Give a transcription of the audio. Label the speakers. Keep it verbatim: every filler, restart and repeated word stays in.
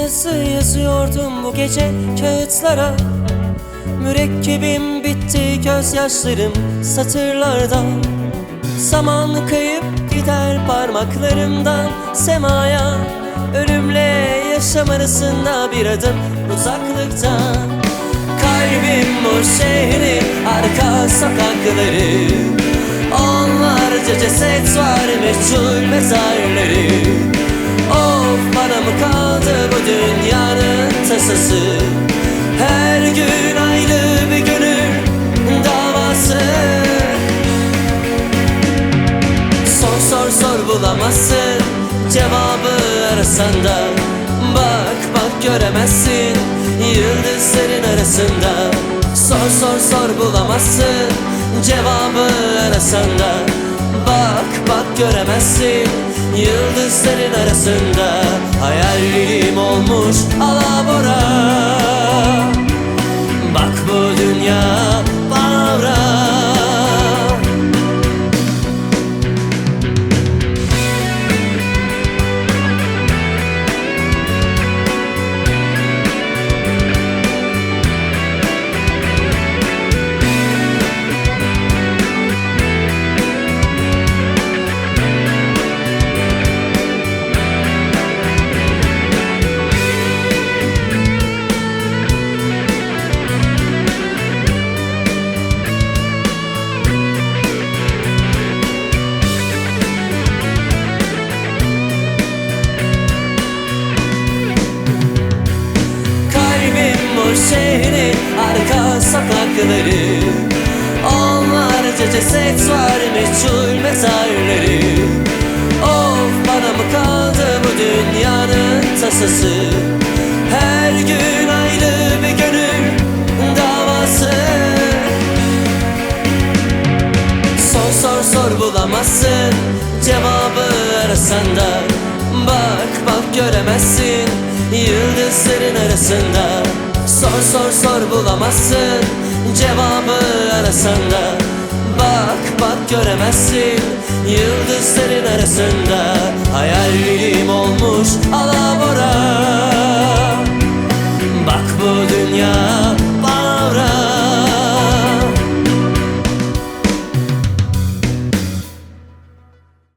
Speaker 1: yazı yazıyordum bu gece kağıtlara. Mürekkebim bitti, gözyaşlarım satırlarda. Zaman kayıp gider parmaklarımdan semaya. Ölümle yaşam arasında bir adım uzaklıkta. Kalbim o şehrin arka sokakları. Onlarca ceset var, meçhul mezarları. Of, bana mı kaldı bu dünyanın tasası? Her gün ayrı bir gönül davası. Sor sor sor bulamazsın cevabı arasan da. Bak bak göremezsin yıldızların arasında. Sor sor sor bulamazsın cevabı arasan da. Bak bak göremezsin yıldızların arasında. Hayallerim olmuş alabora. Bak bu dünya palavra. Şehrin arka sokakları. Onlarca ceset var, meçhul mezarları. Of, bana mı kaldı bu dünyanın tasası? Her gün ayrı bir gönül davası. Sor sor sor bulamazsın cevabı arasan da. Bak bak göremezsin yıldızların arasında. Sor sor sor bulamazsın cevabı arasan da. Bak bak göremezsin yıldızların arasında. Hayallerim olmuş alabora.